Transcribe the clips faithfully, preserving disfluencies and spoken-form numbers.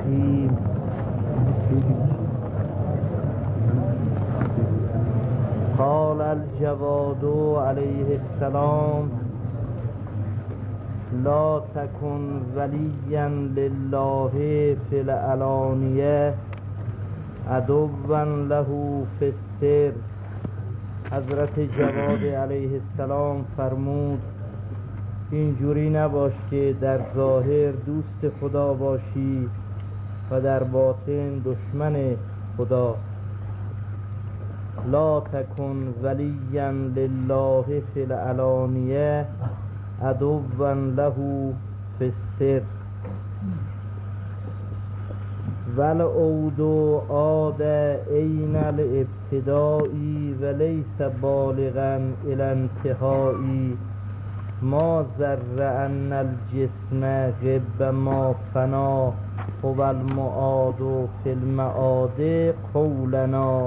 الرحیم. قال الجواد علیه السلام لا تکن ولیا لله فی العلانیه عدوا له فی السر. حضرت جواد علیه السلام فرمود اینجوری نباش که در ظاهر دوست خدا باشی و در باطن دشمن خدا. لا تکن ولیا لله فی العلانیه عدوا له فی السر. والعود عاد عین الابتدائی و لیس بالغا الی انتهایی. ما ذر ان الجسم غب ما فنا هو المعاد فی المعاد قولنا.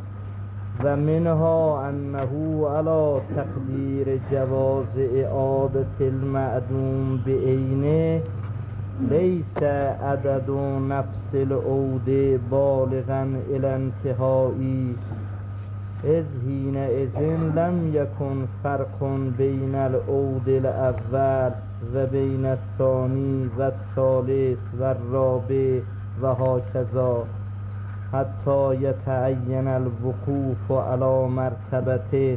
و منها انه علی تقدیر جواز اعادة المعدوم بعینه لیس عدد نفس العود بالغا الی انتهایی. اذ حینئذ لم یکن فرق بین العود الاول و بین الثانی و الثالث و الرابع و هکذا حتی یتعین الوقوف علی مرتبتین.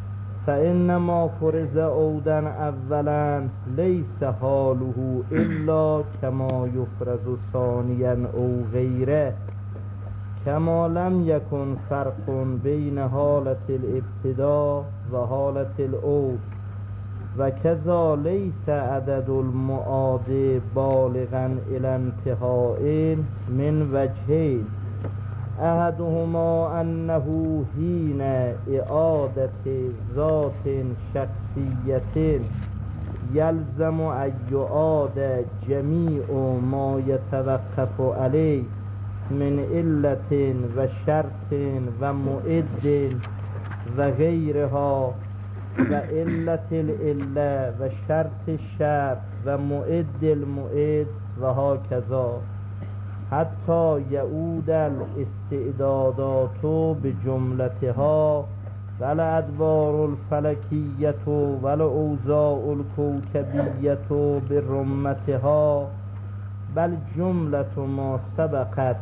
فانما فرض عودا اولا لیس حاله الا کما یفرض ثانیا او غیره. کما لم یکن فرق بین حالت الابتدا و حالت العود و کذا لیس عدد المعاد بالغا الی انتهاء من وجهین. احدهما انه حین اعادت ذات شخصیت یلزم ان یعاد جمیع ما یتوقف علیه من علت و شرط و معد و غیرها و علت العله و شرط الشرط و معد المعد و هکذا حتی یعود الاستعدادات بجملتها و الادوار الفلکیت و الاوضاع الکوکبیت برمتها. بل جملت ما سبقت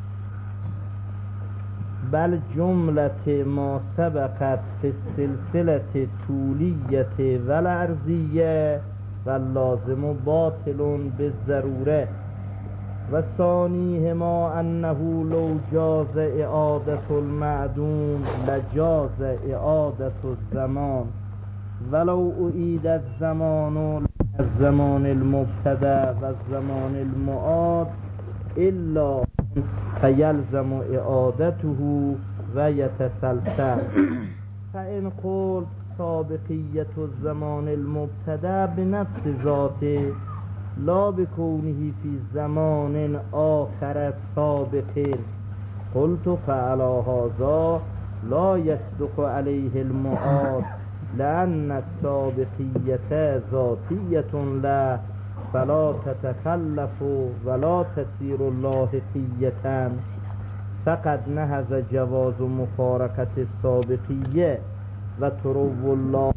بل جملت ما سبقت فی السلسله طولیت و العرضیه و لازم باطل بالضروره. و ثانیهما انه لو جاز اعادة المعدوم لجاز اعادة الزمان ولو اعید الزمان الزمان المبتدا و الزمان المعاد الا فیلزم اعادته و یتسلسل. فان قلت سابقیت الزمان المبتدا بنفس ذاته لا بکونه فی زمان آخر سابق قلت فعلی هذا لا یصدق علیه المعاد لأن السابقیت ذاتیت لا فلا تتخلف ولا تصیر لاحقیتا. فقد نهز جواز مفارقت السابقیه و ترو الله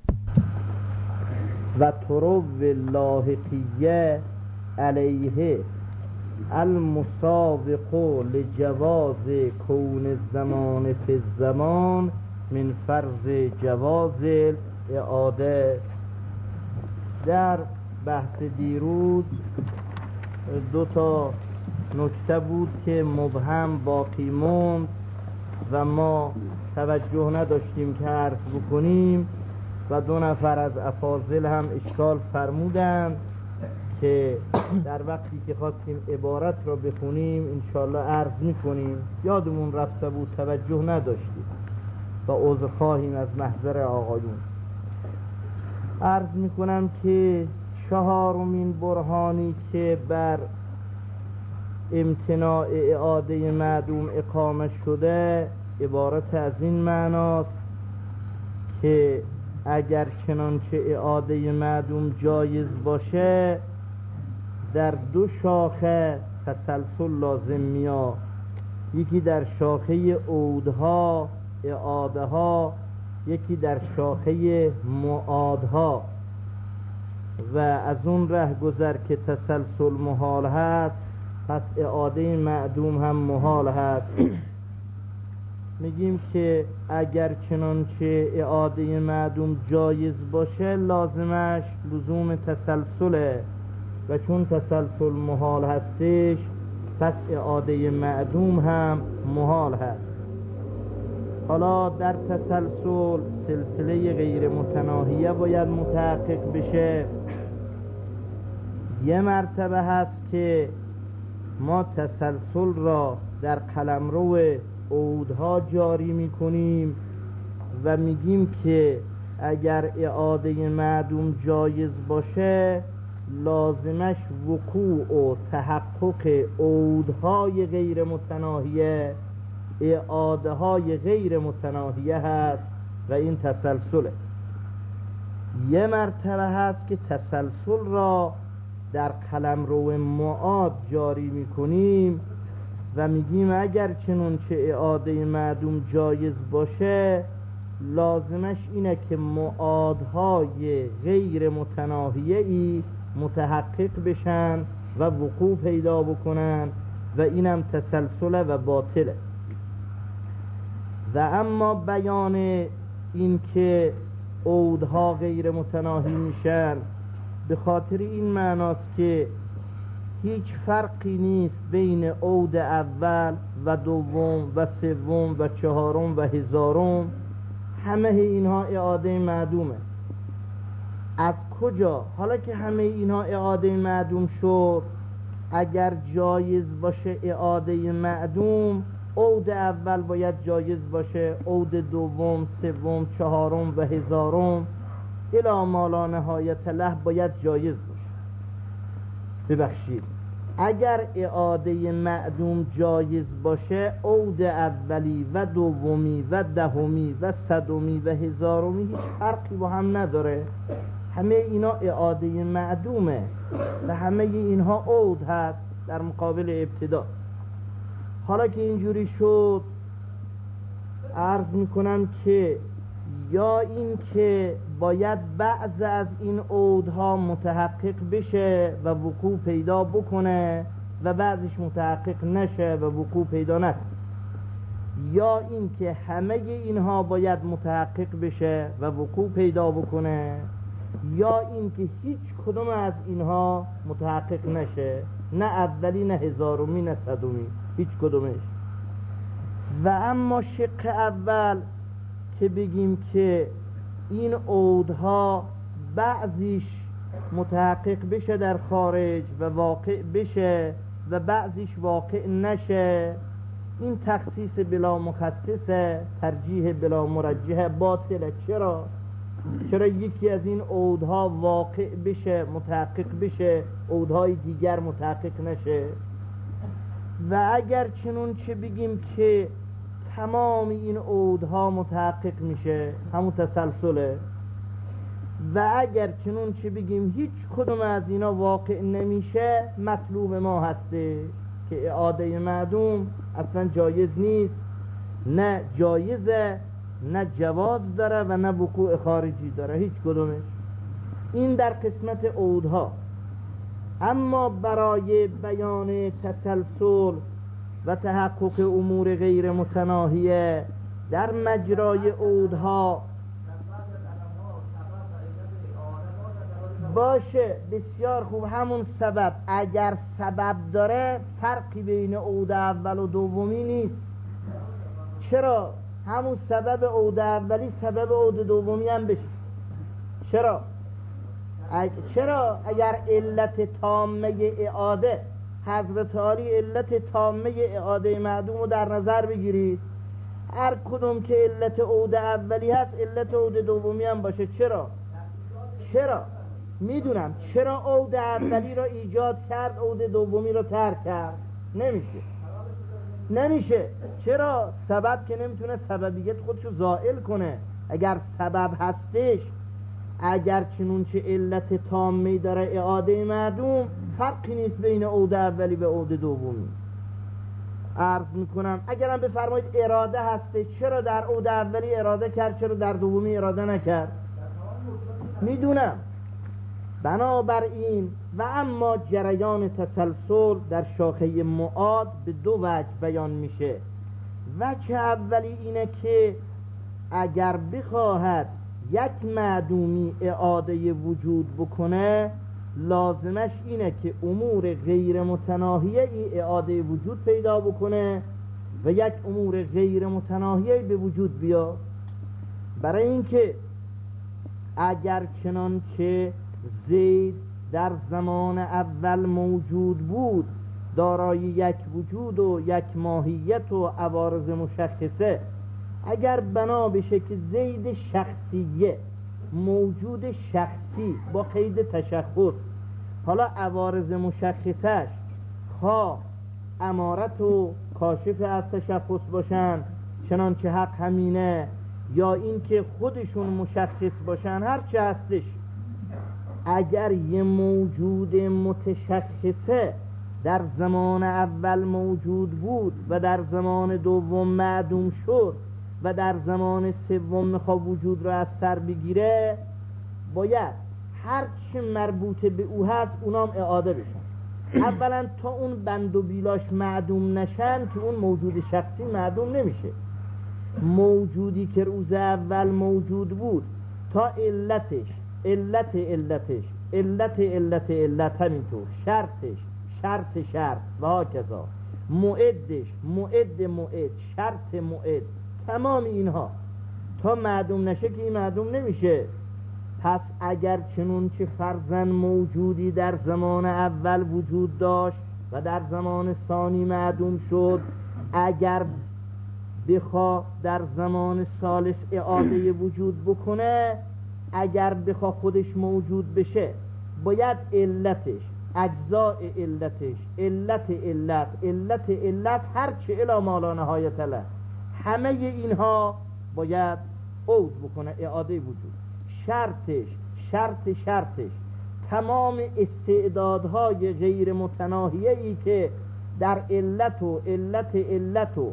و ترو اللاحقیه علیه المسابق لجواز کون الزمان فی الزمان من فرض جواز اعاده. در بحث دیروز دو تا نکته بود که مبهم باقی موند و ما توجه نداشتیم که عرض بکنیم و دو نفر از افاضل هم اشکال فرمودند که در وقتی که خواستیم عبارت را بخونیم انشاءالله عرض میکنیم یادمون رفته بود توجه نداشتیم و عذر خواهیم از محضر آقایون. عرض میکنم که چهارمین برهانی که بر امتناع اعاده معدوم اقامه شده عبارت از این معناست که اگر چنانچه اعاده معدوم جایز باشه در دو شاخه تسلسل لازم میاد، یکی در شاخه عودها اعاده ها، یکی در شاخه معادها. و از اون ره گذر که تسلسل محال هست، پس اعاده معدوم هم محال هست. میگیم که اگر چنانچه اعاده معدوم جایز باشه، لازمش لزوم تسلسله، و چون تسلسل محال هستش، پس اعاده معدوم هم محال هست. حالا در تسلسل سلسله غیر متناهیه باید متحقق بشه. یه مرتبه هست که ما تسلسل را در قلمرو عودها جاری میکنیم و میگیم که اگر اعاده معدوم جایز باشه، لازمش وقوع و تحقق عودهای غیر متناهیه، اعاده های غیر متناهیه هست و این تسلسله. یه مرتبه هست که تسلسل را در قلمرو معاد جاری میکنیم و میگیم اگر چنانچه اعاده معدوم جایز باشه، لازمش اینه که معادهای غیر متناهیه ای متحقق بشن و وقوع پیدا بکنن و اینم تسلسله و باطله. و اما بیان این که عودها غیر متناهی میشن به خاطر این معناست که هیچ فرقی نیست بین عود اول و دوم و سوم و چهارم و هزارم، همه اینها اعاده معدومه. از کجا؟ حالا که همه اینها اعاده معدوم شد، اگر جایز باشه اعاده معدوم، عود اول باید جایز باشه، عود دوم، سوم، چهارم و هزارم الی ما لا نهایت له باید جایز باشه. ببخشید، اگر اعاده معدوم جایز باشه، عود اولی و دومی و دهمی و صدمی و هزارمی هیچ فرقی با هم نداره، همه اینا اعاده معدومه و همه اینها عود هست در مقابل ابتدا. حالا که اینجوری شد، عرض میکنم که یا این که باید بعض از این عودها متحقق بشه و وقوع پیدا بکنه و بعضش متحقق نشه و وقوع پیدا نکنه، یا این که همه اینها باید متحقق بشه و وقوع پیدا بکنه، یا این که هیچ کدوم از اینها متحقق نشه، نه اولی نه هزارمی نه صدمی، هیچ کدومش. و اما شق اول که بگیم که این عودها بعضیش متحقق بشه در خارج و واقع بشه و بعضیش واقع نشه، این تخصیص بلا مخصصه، ترجیح بلا مرجحه، باطله. چرا؟ چرا یکی از این عودها واقع بشه، متحقق بشه، عودهای دیگر متحقق نشه؟ و اگر چنون چه بگیم که تمام این عودها متحقق میشه، همون تسلسله. و اگر چنون چه بگیم هیچ کدوم از اینا واقع نمیشه، مطلوب ما هسته که اعاده معدوم اصلا جایز نیست، نه جایزه، نه جواز داره و نه وقوع خارجی داره، هیچ کدومش. این در قسمت عودها. اما برای بیان تسلسل و تحقق امور غیر متناهیه در مجرای عودها باشه، بسیار خوب، همون سبب. اگر سبب داره فرقی بین عود اول و دومی نیست. چرا؟ همون سبب عود اولی سبب عود دومی هم بشه. چرا؟ چرا اگر علت تامه اعاده، حضرت عالی علت تامه اعاده معدوم رو در نظر بگیرید، هر کدوم که علت عود اولی هست علت عود دومی هم باشه. چرا؟ چرا؟ میدونم چرا عود اولی رو ایجاد کرد، عود دومی رو ترک کرد؟ نمیشه نمیشه چرا؟ سبب که نمیتونه سببیت خودشو زائل کنه. اگر سبب هستش، اگر چنون چه علت تامی داره اعاده معدوم، فرقی نیست بین عود اولی و عود دومی. عرض میکنم اگرم بفرمایید اراده هسته، چرا در عود اولی اراده کرد، چرا در دومی اراده نکرد؟ میدونم. بنابراین و اما جریان تسلسل در شاخه معاد به دو وجه بیان میشه. وجه اولی اینه که اگر بخواهد یک معدومی اعاده وجود بکنه، لازمش اینه که امور غیر متناهیه ای اعاده وجود پیدا بکنه و یک امور غیر متناهیه به وجود بیاد. برای اینکه اگر چنانچه زید در زمان اول موجود بود، دارای یک وجود و یک ماهیت و عوارض مشخصه، اگر بنا بشه که زید شخصیه، موجود شخصی با قید تشخص، حالا عوارض مشخصش خواه امارت و کاشف از تشخص باشن چنانچه حق همینه، یا این که خودشون مشخص باشن، هر چه هستش، اگر یه موجود متشخصه در زمان اول موجود بود و در زمان دوم معدوم شد و در زمان سوم میخواد وجود را از سر بگیره، باید هر چه مربوط به او هست اونام اعاده بشن. اولا تا اون بند و بیلاش معدوم نشن که اون موجود شخصی معدوم نمیشه. موجودی که روز اول موجود بود تا علتش علت علتش علت علت علت همینطور، شرطش شرط شرط و هاکذا، معدش معد معد، شرط معد، تمام اینها تا معدوم نشه که این معدوم نمیشه. پس اگر چنون چه فرضاً موجودی در زمان اول وجود داشت و در زمان ثانی معدوم شد، اگر بخوا در زمان ثالث اعاده وجود بکنه، اگر بخوا خودش موجود بشه، باید علتش، اجزاء علتش، علت علت علت علت هر چه الی ما لا نهایت له، همه اینها باید عود بکنه، اعاده وجود. شرطش شرط شرطش تمام استعدادهای غیر متناهیه ای که در علت و علت علت و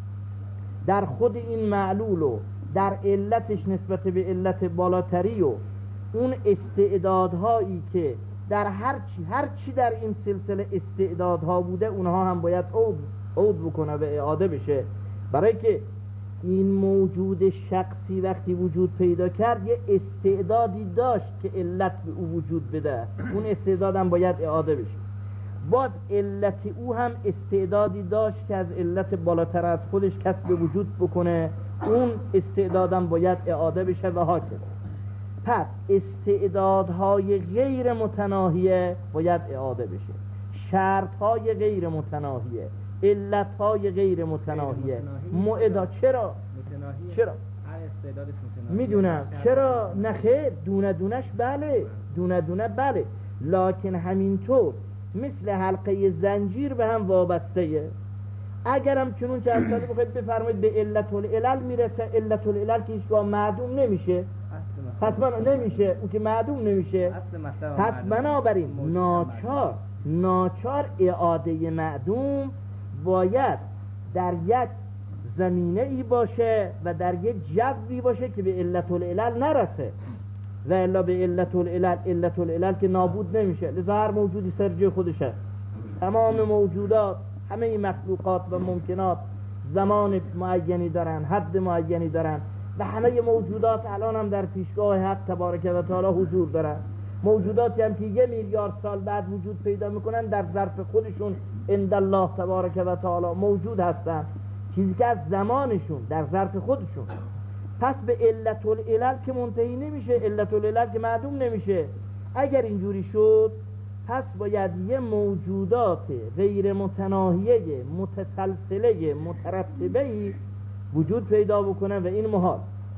در خود این معلول و در علتش نسبت به علت بالاتری و اون استعدادهایی که در هر چی هر چی در این سلسله استعدادها بوده، اونها هم باید عود عود بکنه و اعاده بشه. برای که این موجود شخصی وقتی وجود پیدا کرد یه استعدادی داشت که علت به او وجود بده، اون استعدادم باید اعاده بشه. باز علت او هم استعدادی داشت که از علت بالاتر از خودش کسب وجود بکنه، اون استعدادم باید اعاده بشه و هاکذا. پس استعدادهای غیر متناهیه باید اعاده بشه، شرطهای غیر متناهیه، علتهای غیر متناهیه، معدا. چرا؟ چرا؟ میدونم چرا نخیر، دونه دونش بله، دونه دونه بله، لکن همینطور مثل حلقه زنجیر به هم وابسته. اگرم چنون چه اصلا بخواید بفرمایید به علت العلل میرسه، علت العلل که هیچگاه معدوم نمیشه، پس من نمیشه، اون که معدوم نمیشه، پس بنابراین ناچار ناچار اعاده معدوم باید در یک زمینه ای باشه و در یک جوی باشه که به علت العلل نرسه، و الا به علت العلل علت العلل که نابود نمیشه. لذا هر موجودی سر جای خودش هست. تمام موجودات، همه این مخلوقات و ممکنات زمان معینی دارن، حد معینی دارن، و همه موجودات الان هم در پیشگاه حق تبارک و تعالی حضور دارن. موجوداتی هم که یه میلیارد سال بعد وجود پیدا میکنن، در ظرف خودشون عند الله تبارک و تعالی موجود هستن، چیزی که از زمانشون در ظرف خودشون. پس به علت العلل که منتهی نمیشه، علت العلل که معدوم نمیشه. اگر اینجوری شد، پس باید یه موجودات غیر متناهیه متسلسله مترتبه وجود پیدا بکنه و این محال.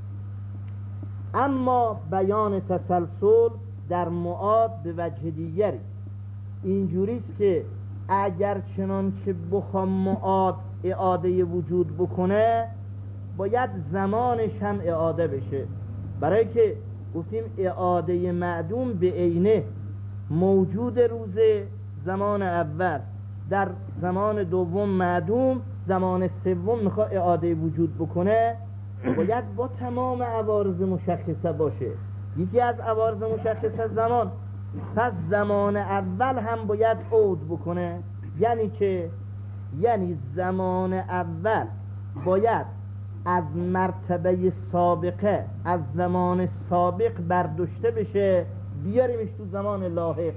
اما بیان تسلسل در معاد به وجه دیگری اینجوریست که اگر چنانچه بخوام معاد اعاده وجود بکنه، باید زمانش هم اعاده بشه. برای که گفتیم اعاده معدوم به عینه موجود روز زمان اول در زمان دوم معدوم، زمان سوم میخواد اعاده وجود بکنه، باید با تمام عوارض مشخصه باشه. یکی از عوارض مشخصه زمان، پس زمان اول هم باید عود بکنه. یعنی چه؟ یعنی زمان اول باید از مرتبه سابقه، از زمان سابق برداشته بشه بیاریمش تو زمان لاحق.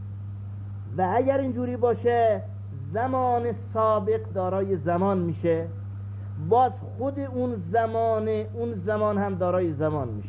و اگر اینجوری باشه زمان سابق دارای زمان میشه، باز خود اون زمان اون زمان هم دارای زمان میشه،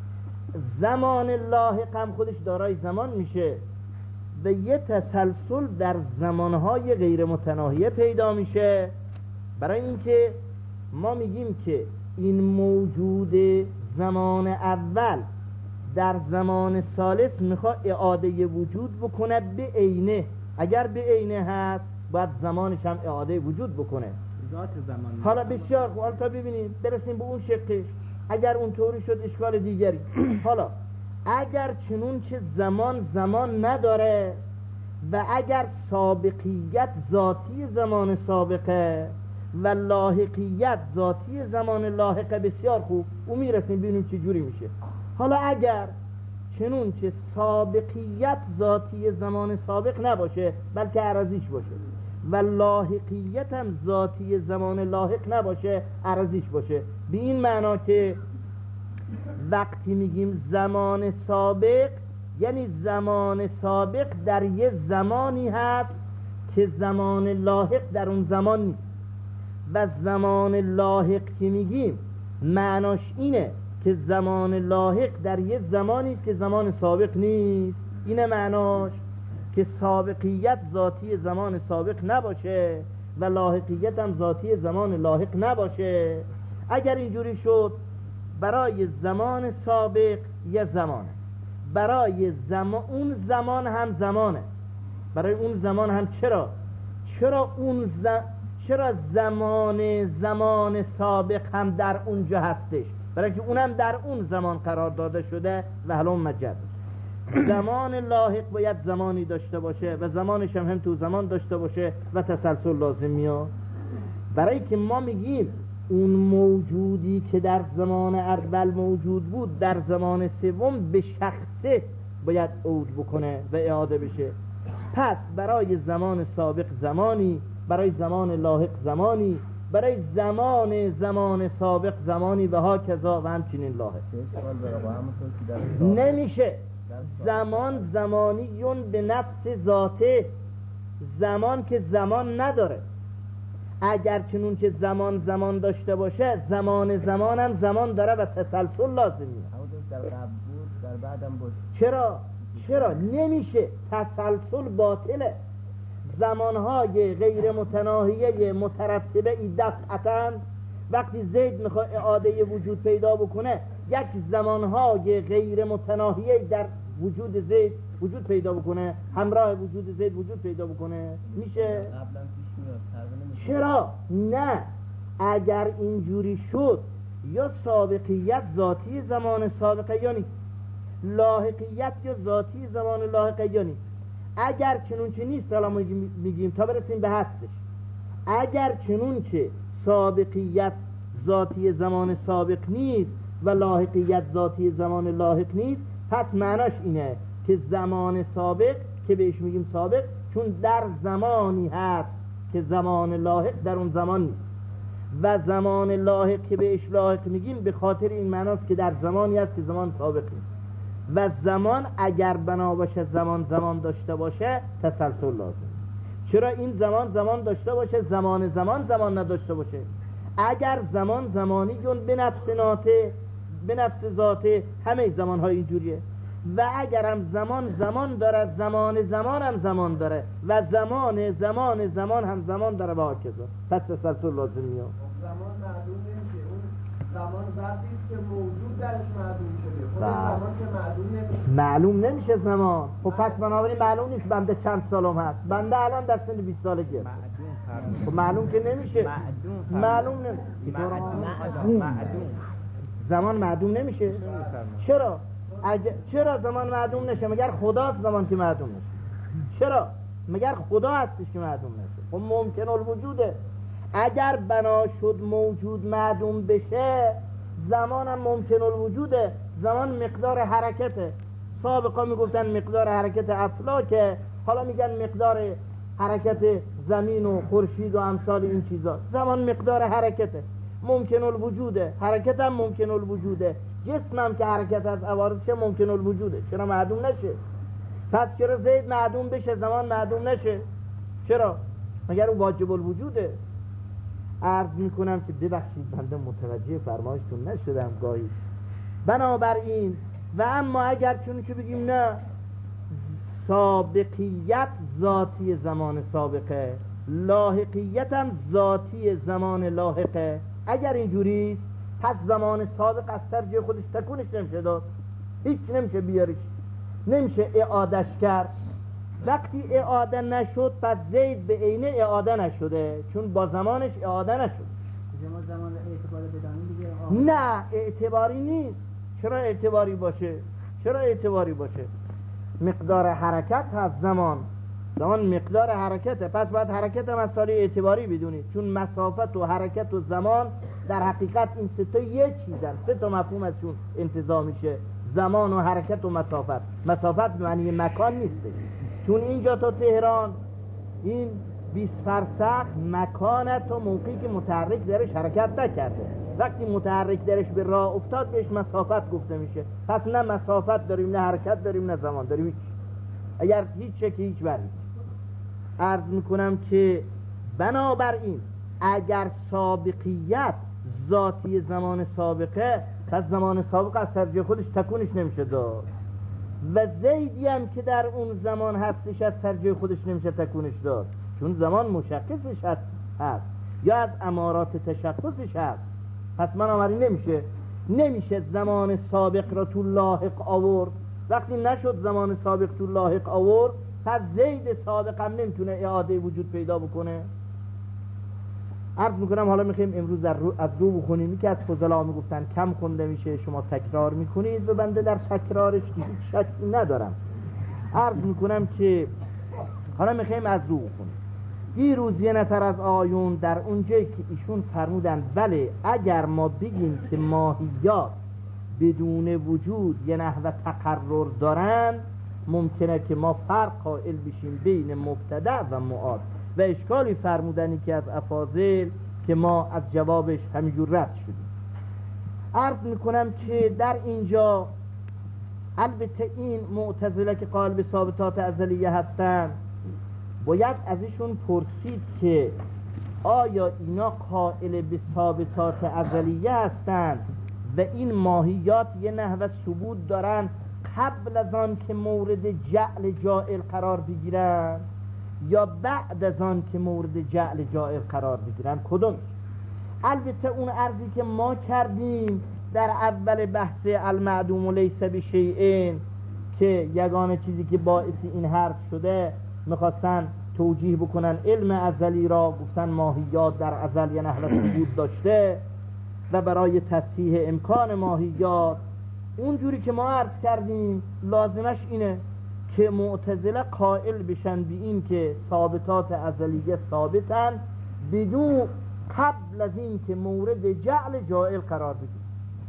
زمان لاحق هم خودش دارای زمان میشه و یه تسلسل در زمانهای غیر متناهیه پیدا میشه. برای اینکه ما میگیم که این موجود زمان اول در زمان ثالث میخواد اعاده وجود بکنه به عینه. اگر به عینه هست باید زمانش هم اعاده وجود بکنه. ذات زمان. حالا بسیار خوب، حالا تا ببینیم برسیم به اون شقش. اگر اون طوری شد اشکال دیگری. حالا اگر چنون چه زمان زمان نداره و اگر سابقیت ذاتی زمان سابقه و لاحقیت ذاتی زمان لاحقه، بسیار خوب، اون میرسیم ببینیم چه جوری میشه. حالا اگر چنون چه سابقیت ذاتی زمان سابق نباشه بلکه عرضیش باشه و لاحقیت هم ذاتی زمان لاحق نباشه عرضیش باشه، به این معنا که وقتی میگیم زمان سابق یعنی زمان سابق در یه زمانی هست که زمان لاحق در اون زمان نیست، و زمان لاحق که میگیم معناش اینه که زمان لاحق در یه زمانی که زمان سابق نیست. اینه معناش که سابقیت ذاتی زمان سابق نباشه و لاحقیت هم ذاتی زمان لاحق نباشه. اگر اینجوری شد برای زمان سابق یه زمانه، برای زمان اون زمان هم زمانه، برای اون زمان هم چرا چرا اون ز... چرا زمان زمان سابق هم در اونجا هستش؟ برای که اونم در اون زمان قرار داده شده و هلوم مجد. زمان لاحق باید زمانی داشته باشه و زمانش هم, هم تو زمان داشته باشه و تسلسل لازم میاد. برای که ما میگیم اون موجودی که در زمان اول موجود بود در زمان سوم به شخصه باید عود بکنه و اعاده بشه. پس برای زمان سابق زمانی، برای زمان لاحق زمانی، برای زمان زمان سابق زمانی و ها کذا و همچنین لاحق. نمیشه زمان زمانیون به نفس ذاته، زمان که زمان نداره. اگر چنون که زمان زمان داشته باشه زمان زمان هم زمان داره و تسلسل لازمیه. در قبل بود در بعدم بود. چرا؟ چرا؟ نمیشه، تسلسل باطله. زمانهای غیر متناهیه مترتبه ای دفعتاً وقتی زید میخواد اعاده وجود پیدا بکنه یک زمانهای غیر متناهیه در وجود زید وجود پیدا بکنه، همراه وجود زید وجود پیدا بکنه، میشه؟ چرا؟ نه. اگر اینجوری شد یا سابقیت ذاتی زمان سابقه یا نیست، لاحقیت یا ذاتی زمان لاحقه یا نیست. اگر چنون چه نیست، حالا میگیم تا برسیم به هستش، اگر چنون چه سابقیت ذاتی زمان سابق نیست و لاحقیت ذاتی زمان لاحق نیست، پس معناش اینه که زمان سابق که بهش میگیم سابق چون در زمانی هست که زمان لاحق در اون زمان نیست، و زمان لاحق که بهش لاحق میگیم به خاطر این معناست که در زمانی هست که زمان سابق نیست. و زمان اگر بنا باشه زمان زمان داشته باشه تسلسل لازم. چرا این زمان زمان داشته باشه زمان زمان زمان نداشته باشه؟ اگر زمان زمانی یون به نفس ناته به نفس ذاته، همه زمان های اینجوریه. و اگر هم زمان زمان داره زمان زمان هم زمان داره و زمان زمان زمان هم زمان داره و هاکذا، پس تسلسل لازم میاد. زمان معلوم نمیشه، اون زمان ذاتی است که موجود درش معلوم شده، خود زمان که معلوم نمیشه. معلوم نمیشه زمان. خب پس بنابراین معلوم نیست بنده چند سالم هست. بنده الان در سن بیست سالگی هست. خب معلوم که نمیشه. معلوم نمیشه. زمان معلوم نمیشه. چرا؟ اگه چرا زمان معلوم نشه؟ مگر خدا زمان که معلوم نشه؟ چرا؟ مگر خدا هستش که معدوم نشه؟ خب ممکن الوجوده. اگر بنا شد موجود معدوم بشه، زمان هم ممکن الوجوده. زمان مقدار حرکته. سابقا میگفتن مقدار حرکت افلاکه، حالا میگن مقدار حرکت زمین و خورشید و امثال این چیزا. زمان مقدار حرکته، ممکن الوجوده. حرکت هم ممکن الوجوده. جسم هم که حرکت از عوارض چه ممکن الوجوده. چرا معدوم نشه؟ پس چرا زید معدوم بشه زمان معدوم نشه؟ چرا؟ مگر اون واجب الوجوده. عرض میکنم که ببخشید بنده متوجه فرمایشتون نشدم گاهی. بنابراین و اما اگر چون که بگیم نه، سابقیت ذاتی زمان سابقه، لاحقیت هم ذاتی زمان لاحقه، اگر اینجوری پس زمان سابق از سر جای خودش تکونش نمیشه داد، هیچ نمیشه بیاریش، نمیشه اعادش کرد. وقتی اعاده نشد پس زید به عینه اعاده نشده، چون با زمانش اعاده نشد. ما زمان اعتبار بدانیم دیگه. نه اعتباری نیست. چرا اعتباری باشه؟ چرا اعتباری باشه؟ مقدار حرکت هست زمان، زمان مقدار حرکته، پس باید حرکت هم از سالی اعتباری بدونید، چون مسافت و حرکت و زمان در حقیقت این سه تا یک چیزن، سه تا مفهوم ازشون انتزاع میشه، زمان و حرکت و مسافت. مسافت معنی مکان نیسته، چون اینجا تا تهران این بیست فرسخ مکانت و موقعی که متحرک درش حرکت نکرده، وقتی متحرک درش به راه افتاد بهش مسافت گفته میشه. پس نه مسافت داریم، نه حرکت داریم، نه زمان داریم، هیچ. اگر هیچ چه که هیچ برید. عرض میکنم که بنابراین اگر سابقیت ذاتی زمان سابقه، پس زمان سابقه از سرجه خودش تکونش نمیشه داد، و زیدی هم که در اون زمان هستش از سرجه خودش نمیشه تکونش داد، چون زمان مشخصش هست, هست یا از امارات تشخصش هست. پس من آمری نمیشه نمیشه زمان سابق را تو لاحق آورد. وقتی نشد زمان سابق تو لاحق آورد، پس زید سابق هم نمیتونه اعاده وجود پیدا بکنه. عرض میکنم حالا میخوایم امروز در رو از رو بخونیم که از فضلا میگفتن کم خونده میشه، شما تکرار میکنید و بنده در تکرارش که هیچ شکی ندارم. عرض میکنم که حالا میخوایم از رو بخونیم. دیروز یه نفر از آیون در اونجایی که ایشون فرمودن بله اگر ما بگیم که ماهیات بدون وجود یه نحو تقرر دارن، ممکنه که ما فرق قائل بشیم بین مبتدع و معاد، و اشکالی فرمودنی که از افاضل که ما از جوابش همینجور رد شدیم. عرض میکنم که در اینجا البته این معتزله که قائل به ثابتات ازلیه هستن، باید ازشون پرسید که آیا اینا قائل به ثابتات ازلیه هستن و این ماهیات یه نحو ثبوت دارن قبل از آن که مورد جعل جائل قرار بگیرن، یا بعد از آن که مورد جعل جائل قرار بگیرن؟ کدوم؟ البته اون عرضی که ما کردیم در اول بحث المعدوم لیس بشیئین که یگانه چیزی که باعث این حرف شده میخواستن توجیه بکنن علم ازلی را، گفتن ماهیات در ازل یه نحو ثبوت داشته و برای تصحیح امکان ماهیات اونجوری که ما عرض کردیم لازمش اینه که معتزله قائل بشن به این که ثابتات ازلیه ثابتن بدون قبل از این که مورد جعل جائل قرار بگیرن.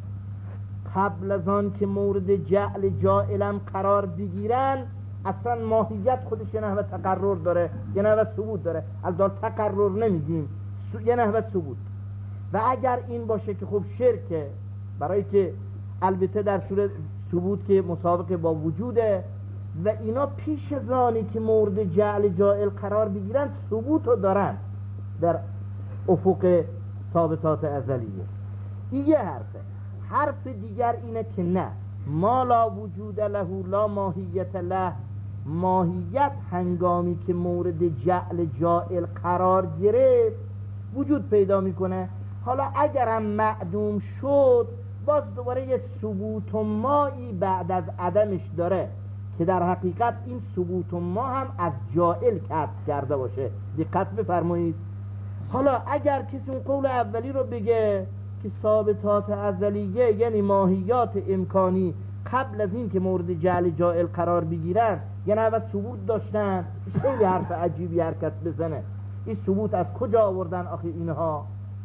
قبل از آن که مورد جعل جائلم قرار بگیرن اصلا ماهیت خودش یه نحو تقرر داره، یه نحو ثبوت داره. از دار تقرر نمیگیم، یه نحو ثبوت. و اگر این باشه که خب شرکه، برای که البته در صورت ثبوت که مسابقه با وجوده و اینا پیش از آنی که مورد جعل جائل قرار بگیرن ثبوت رو دارن در افق ثابتات ازلیه. این یه حرفه. حرف دیگر اینه که نه، ما لا وجود له لا ماهیت له، ماهیت هنگامی که مورد جعل جائل قرار گرفت وجود پیدا میکنه. حالا اگرم معدوم شد باز دوباره یه ثبوت مایی بعد از عدمش داره که در حقیقت این ثبوت ما هم از جائل کسب کرده باشه. دقت بفرمایید. حالا اگر کسی اون قول اولی رو بگه که ثابتات ازلیه یعنی ماهیات امکانی قبل از این که مورد جعل جائل قرار بگیرن یه نوع ثبوت داشتن، خیلی حرف عجیبی حرکت بزنه. این ثبوت از کجا آوردن آخه اینها؟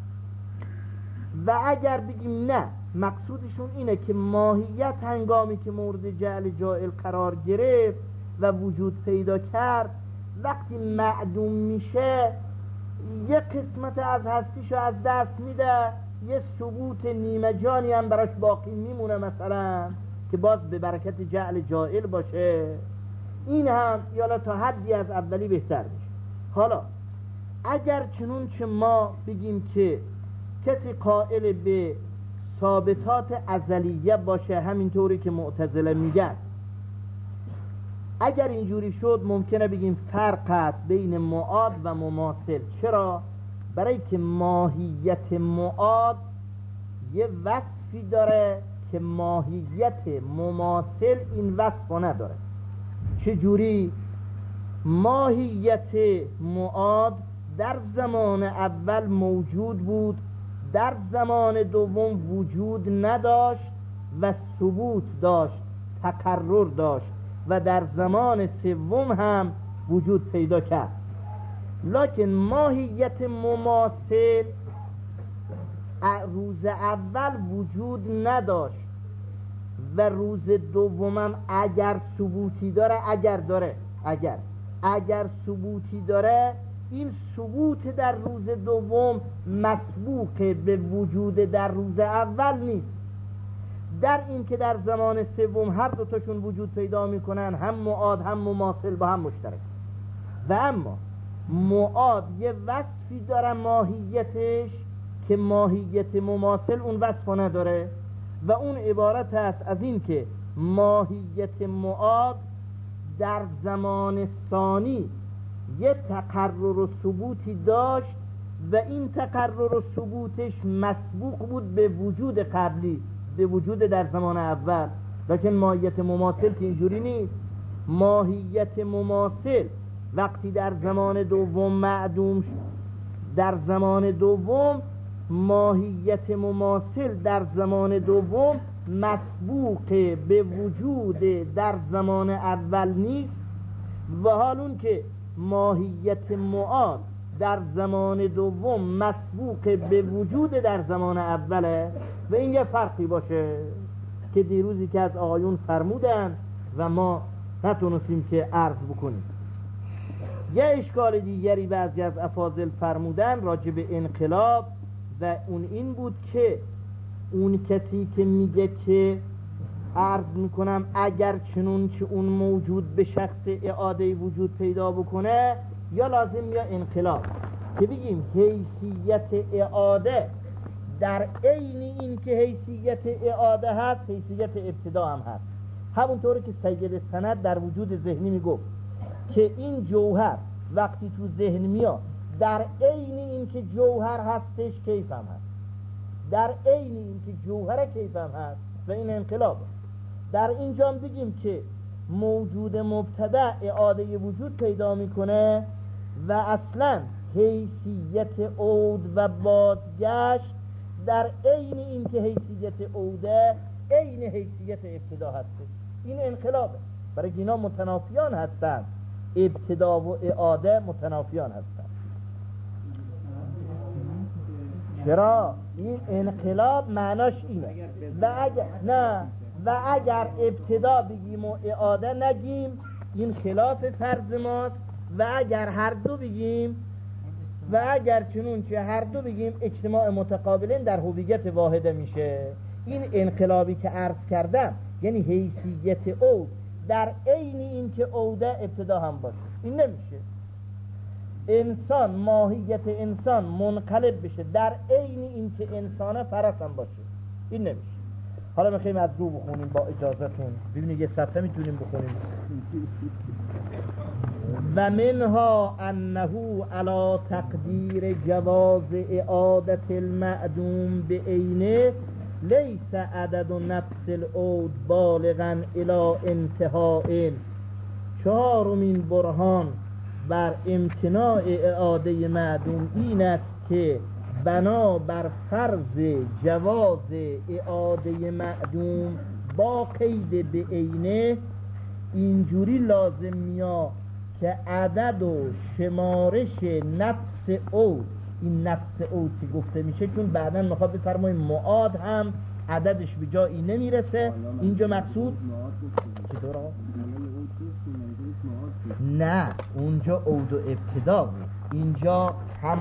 و اگر بگیم نه، مقصودشون اینه که ماهیت هنگامی که مورد جعل جائل قرار گرفت و وجود پیدا کرد، وقتی معدوم میشه یه قسمت از هستیشو از دست میده، یه ثبوت نیمه جانی هم براش باقی میمونه، مثلا که باز به برکت جعل جائل باشه. این هم یالا تا حدی از اولی بهتر میشه. حالا اگر چنون که ما بگیم که کسی قائل به ثابتات ازلیه باشه، همینطوری که معتزله میگن، اگر اینجوری شد ممکنه بگیم فرق هست بین معاد و مماثل. چرا؟ برای که ماهیت معاد یه وصفی داره که ماهیت مماثل این وصف نداره. چجوری؟ ماهیت معاد در زمان اول موجود بود، در زمان دوم وجود نداشت و ثبوت داشت، تقرر داشت و در زمان سوم هم وجود پیدا کرد. لکن ماهیت مماثل روز اول وجود نداشت و روز دومم اگر ثبوتی داره، اگر داره اگر اگر ثبوتی داره، این ثبوت در روز دوم مسبوق به وجود در روز اول نیست. در این که در زمان سوم هر دوتاشون وجود پیدا میکنن، هم معاد هم مماثل با هم مشترک. و اما معاد یه وصفی داره ماهیتش که ماهیت مماثل اون وصف نداره و اون عبارت است از این که ماهیت معاد در زمان ثانی یه تقرر و ثبوتی داشت و این تقرر و ثبوتش مسبوق بود به وجود قبلی، به وجود در زمان اول. لیکن ماهیت مماثل که اینجوری نیست. ماهیت مماثل وقتی در زمان دوم معدوم شد، در زمان دوم ماهیت مماثل در زمان دوم مسبوق به وجود در زمان اول نیست. و حالون که ماهیت معاد در زمان دوم مسبوق به وجود در زمان اوله و این یه فرقی باشه که دیروزی که از آقایون فرمودن و ما نتونستیم که عرض بکنیم. یه اشکال دیگری بعضی از افاضل فرمودن راجع به انقلاب و اون این بود که اون کسی که میگه که عرض میکنم اگر چنون که اون موجود به شخص اعاده وجود پیدا بکنه، یا لازم یا انقلاب، که بگیم حیثیت اعاده در عین این که حیثیت اعاده هست حیثیت ابتدا هم هست. همونطوری که سید سند در وجود ذهنی میگفت که این جوهر وقتی تو ذهن میاد در عین این که جوهر هستش کیف هم هست، در عین این که جوهر کیف هم هست و این انقلاب. در اینجا بگیم که موجود مبتدا اعاده وجود پیدا میکنه و اصلا حیثیت عود و بازگشت در عین این که حیثیت عوده عین حیثیت ابتدا هستش. این انقلابه. برای اینا متنافیان هستند، ابتدا و اعاده متنافیان هستند. چرا؟ این انقلاب معناش اینه. و اگر نه و اگر ابتدا بگیم و اعاده نگیم این خلاف فرض ماست، و اگر هر دو بگیم و اگر چنون که هر دو بگیم اجتماع متقابلین در هویت واحده میشه. این انقلابی که عرض کردم یعنی حیثیت عود در عین این که عوده ابتدا هم باشه، این نمیشه. انسان ماهیت انسان منقلب بشه در عین این که انسانه فرس هم باشه، این نمیشه. حالا میخوایم از دو بخونیم با اجازتون، ببینید یه صفحه میتونیم بخونیم. و منها انه علی تقدیر جواز اعادت المعدوم به عینه لیس عدد نفس العود بالغا الی انتهاء. چهارمین برهان بر امتناع اعاده معدوم این است که بنا بر فرض جواز اعاده معدوم با قید به عینه اینجوری لازم میاد که عدد و شمارش نفس او، این نفس او که گفته میشه چون بعدا میخواد بفرماییم معاد هم عددش به جایی نمیرسه. اینجا مقصود چطور آقا؟ نه اونجا عود و ابتدا بود، اینجا هم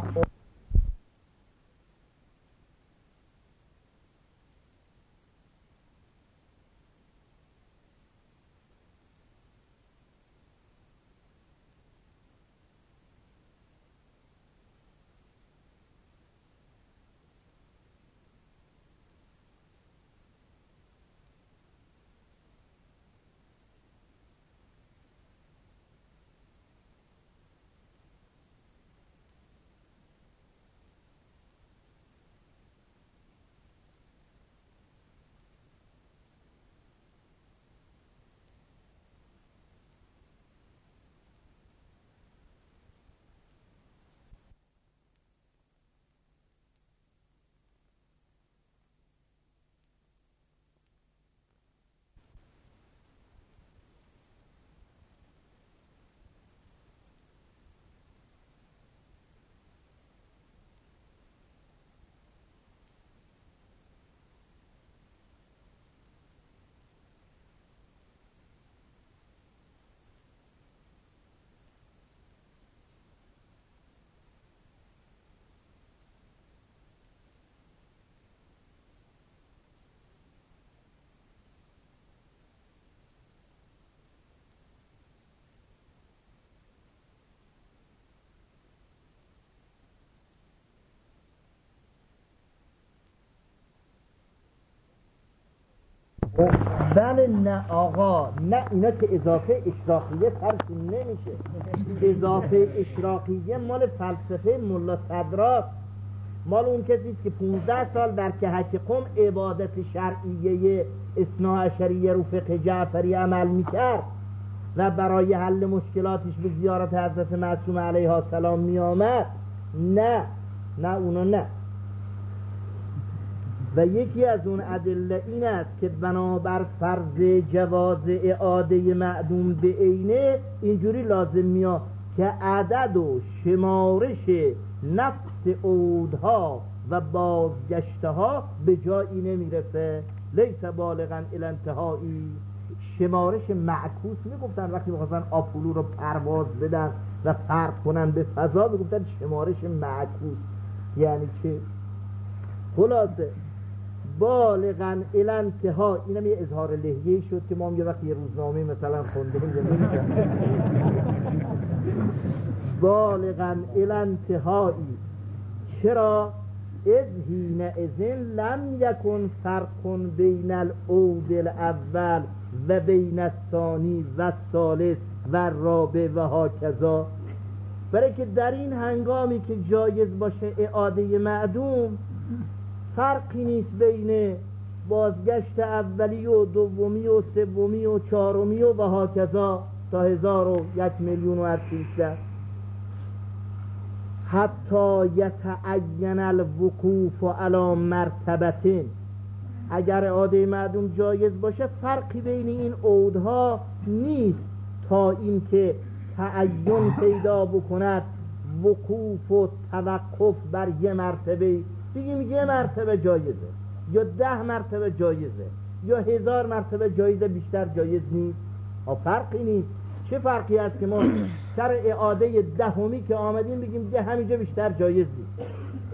بله. نه آقا نه، اینا که اضافه اشراقیه ترسیم نمیشه. اضافه اشراقیه مال فلسفه ملا صدراست، مال اون کسیست که پونزده سال در کهک قم عبادت شرعیه اثنا عشریه رو فقه جعفری عمل میکرد و برای حل مشکلاتش به زیارت حضرت معصومه علیها السلام میامد. نه نه اونا نه. و یکی از اون ادله این است که بنابر فرض جواز اعاده معدوم به عینه اینجوری لازم میاد که عدد و شمارش نفس عودها و بازگشتها به جایی نمیرسه. لیس بالغا الی انتهایی. شمارش معکوس میگفتن وقتی میخواستن آپولو رو پرواز بدن و فرق کنن به فضا میگفتن شمارش معکوس. یعنی چه؟ خلاصه بالغاً الی انتها، اینم یه اظهار لحیه‌ای شد که ما هم یه وقتی یه روزنامه مثلا خونده بودیم بالغاً الی انتهایی. چرا؟ اذ حین اذن لم یکن فرق بین العود الاول و بین الثانی و الثالث و الرابع و هاکذا. برای که در این هنگامی که جایز باشه اعاده معدوم فرقی نیست بین بازگشت اولی و دومی و سومی و چهارمی و هاکذا تا هزار و یک میلیون و ارسیزده. حتی یتعین الوقوف علی مرتبتین. اگر اعاده معدوم جایز باشه فرقی بین این عودها نیست تا اینکه تعین پیدا بکند وقوف و توقف بر یه مرتبه. بگیم یه مرتبه جایزه یا ده مرتبه جایزه یا هزار مرتبه جایزه، بیشتر جایز نیست. ها فرقی نیست. چه فرقی هست که ما سر اعاده دهمی که آمدیم بگیم ده همینجا بیشتر جایز نیست.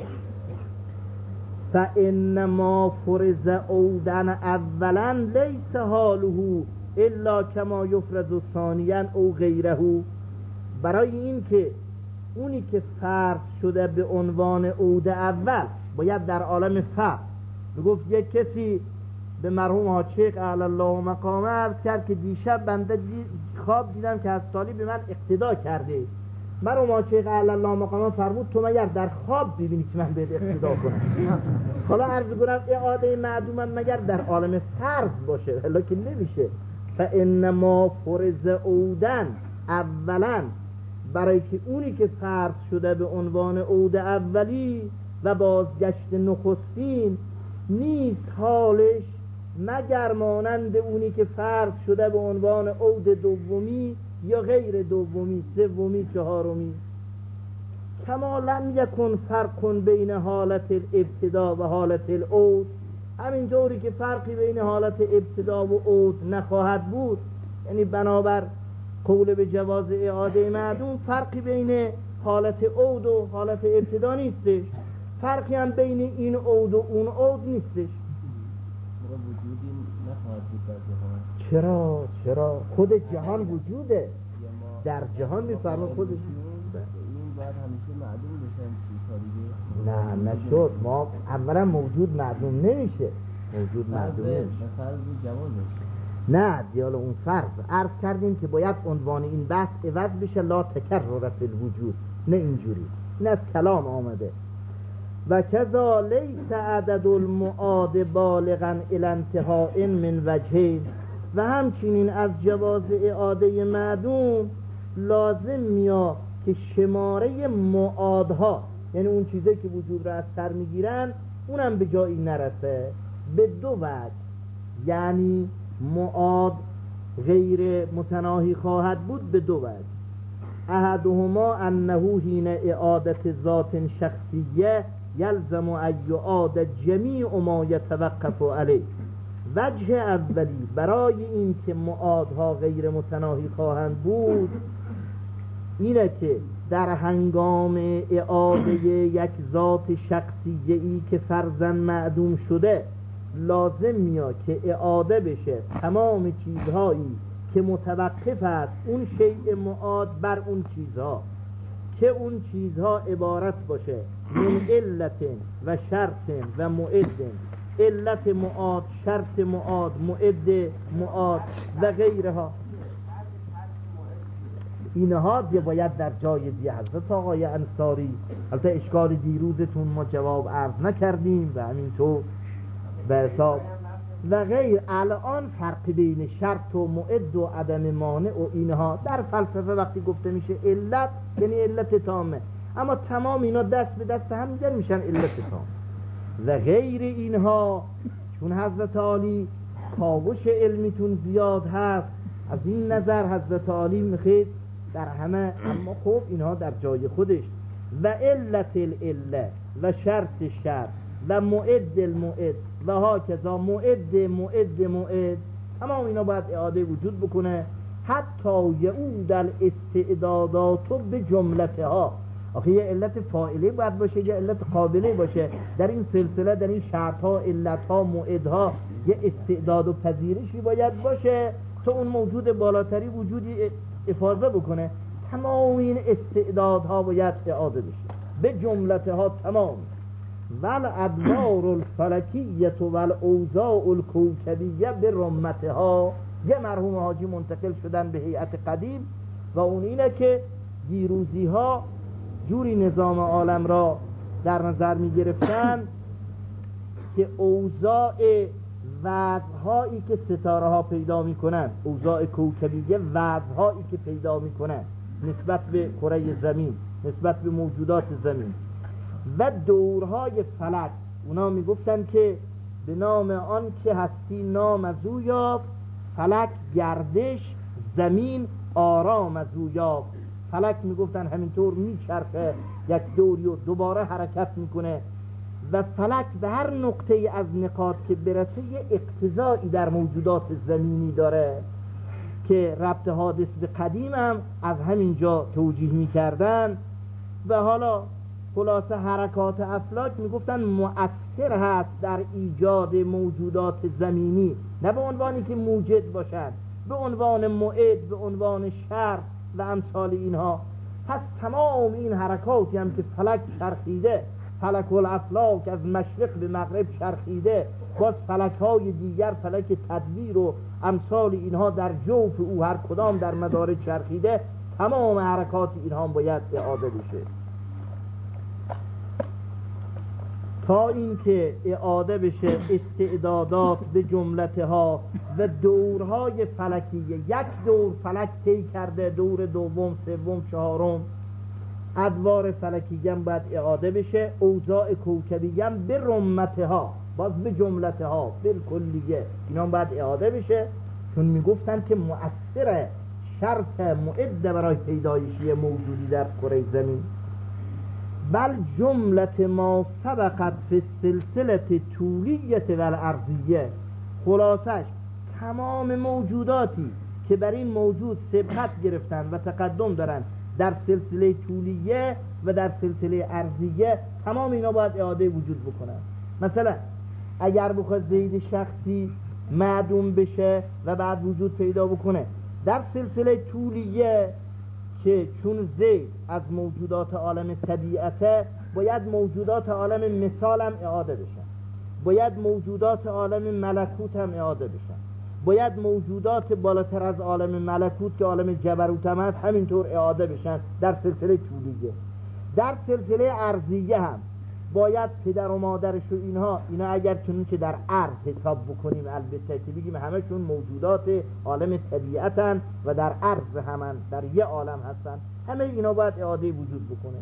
فانما فرض عودن اولا لیس حاله الا کما یفرض ثانیا او غیره. برای این که اونی که فرض شده به عنوان عود اول باید در عالم فرض بگفت. یک کسی به مرحوم حاج شیخ اعلی الله مقامه عرض کرد که دیشب بنده دی خواب دیدم که از سالی به من اقتدا کرده. مرحوم حاج شیخ اعلی الله مقامه فرمود تو مگر در خواب ببینی که من به اقتدا کنم؟ حالا عرض کنم اعاده معدوم مگر در عالم فرض باشه؟ حالا که نمیشه. فانما فرض عودن اولا، برای که اونی که فرض شده به عنوان عود اولی و بازگشت نخستین نیست حالش مگر مانند اونی که فرض شده به عنوان عود دومی یا غیر دومی، سومی، چهارمی. کما لم یکن فرق بین حالت الابتدا و حالت العود، همینطوری که فرقی بین حالت ابتدا و عود نخواهد بود، یعنی بنابر قول به جواز اعاده معدوم فرقی بین حالت عود و حالت ابتدا نیستش، فرقی هم بین این عود و اون عود نیستش. وجودی نخواهد بود در جهان. چرا؟ چرا؟ خود جهان وجوده، در جهان میفرما خودش. این باید همیشه معدوم بشن چی کاریه؟ نه نشد، ما اولا موجود معدوم نمیشه، موجود معدوم نمیشه. فرض جوازش. نه دیال اون فرض عرض کردیم که باید عنوان این بحث عوض بشه، لا تکرر فی الوجود، نه اینجوری، این از کلام آمده. و کذا لیس عدد المعاد بالغا الی انتهاء من وجهین، و همچنین از جواز اعاده معدوم لازم میاد که شماره معادها، یعنی اون چیزی که وجود را از سر میگیرن، اونم به جایی نرسه، به دو وجه. یعنی معاد غیر متناهی خواهد بود به دو وجه. احدهما انه حین اعادت ذات شخصیه یلزم ان یعاد جمیع ما یتوقف علیه. وجه اولی برای این که معادها غیر متناهی خواهند بود اینه که در هنگام اعاده یک ذات شخصیه ای که فرضاً معدوم شده لازم میاد که اعاده بشه تمام چیزهایی که متوقف است اون شیء معاد بر اون چیزها، که اون چیزها عبارت باشه من علت و شرط و معد، علت معاد، شرط معاد، معد معاد و غیرها. اینها دیگه باید در جای دیگه. حضرت آقای انصاری، البته اشکال دیروزتون ما جواب عرض نکردیم و همینطور به حساب و غیر. الان فرق بین شرط و معد و عدم مانع و اینها در فلسفه وقتی گفته میشه علت یعنی علت تامه، اما تمام اینا دست به دست هم دیگر میشن علت تام و غیر اینها. چون حضرت عالی کاوش علمیتون زیاد هست، از این نظر حضرت عالی میخواد در همه، اما خب اینها در جای خودش. و علت العله و شرط شرط و معد المعد و ها کذا معد معد معد، تمام اینا باید اعاده وجود بکنه حتی یعود الاستعدادات به جملتها. آخه یه علت فاعله باید باشه، یه علت قابله باشه. در این سلسله، در این شرط ها، علت ها، معد ها، یه استعداد و پذیرشی باید باشه تا اون موجود بالاتری وجودی افاضه بکنه. تمام این استعدادها باید اعاده بشه به جملتها تمام. ول ادوار الفلکیت و الاوضاع الکوکبیه به رمتها. یه مرحوم حاجی منتقل شدن به هیئت قدیم و اون اینه که دیروزی ها جوری نظام عالم را در نظر می گرفتن که اوضاع وضعهایی که ستاره ها پیدا می کنن، اوضاع کوکبیه وضعهایی که پیدا می کنن نسبت به کره زمین، نسبت به موجودات زمین و دورهای فلک، اونا می گفتن که به نام آن که هستی نام از او یافت، فلک گردش، زمین آرام از او یافت. فلک می گفتن همینطور می چرخه یک دوری و دوباره حرکت میکنه و فلک به هر نقطه از نقاط که برسه یه اقتضایی در موجودات زمینی داره که ربط حادث به قدیم هم از همین جا توجیه میکردن. و حالا خلاصه حرکات افلاک میگفتن مؤثر هست در ایجاد موجودات زمینی، نه به عنوانی که موجد باشد، به عنوان معد، به عنوان شرط و امثال اینها. پس تمام این حرکاتی هم که فلک چرخیده، فلک الافلاک از مشرق به مغرب چرخیده، باز فلک های دیگر، فلک تدبیر و امثال اینها در جوف او هر کدام در مدار چرخیده، تمام حرکات اینها باید اعاده بشه تا اینکه اعاده بشه استعدادات به جملتها و دورهای فلکیه. یک دور فلک طی کرده، دور دوم، سوم، چهارم، ادوار فلکیه باید اعاده بشه. اوضاع کوکبیه به رمتها باز به جملته ها بالکلیه اینا باید اعاده بشه، چون میگفتن که مؤثر شرط معده برای پیدایشی موجودی در کره زمین. بل جملت ما سبقت فی السلسله طولیه و الارضیه، خلاصش تمام موجوداتی که بر این موجود سبقت گرفتن و تقدم دارن در سلسله طولیه و در سلسله ارضیه، تمام اینا باید اعاده وجود بکنن. مثلا اگر بخواد زید شخصی معدوم بشه و بعد وجود پیدا بکنه در سلسله طولیه، که چون زید از موجودات عالم طبیعته، باید موجودات عالم مثال هم اعاده بشن، باید موجودات عالم ملکوت هم اعاده بشن، باید موجودات بالاتر از عالم ملکوت که عالم جبروت هم هست همینطور اعاده بشن در سلسله طولیه. در سلسله ارضیه هم باید پدر و مادرش و اینها اینا اگر چون که در عرض حساب بکنیم، البته که بگیم همشون موجودات عالم طبیعتن و در عرض همن، در یه عالم هستن، همه اینا باید اعاده وجود بکنه.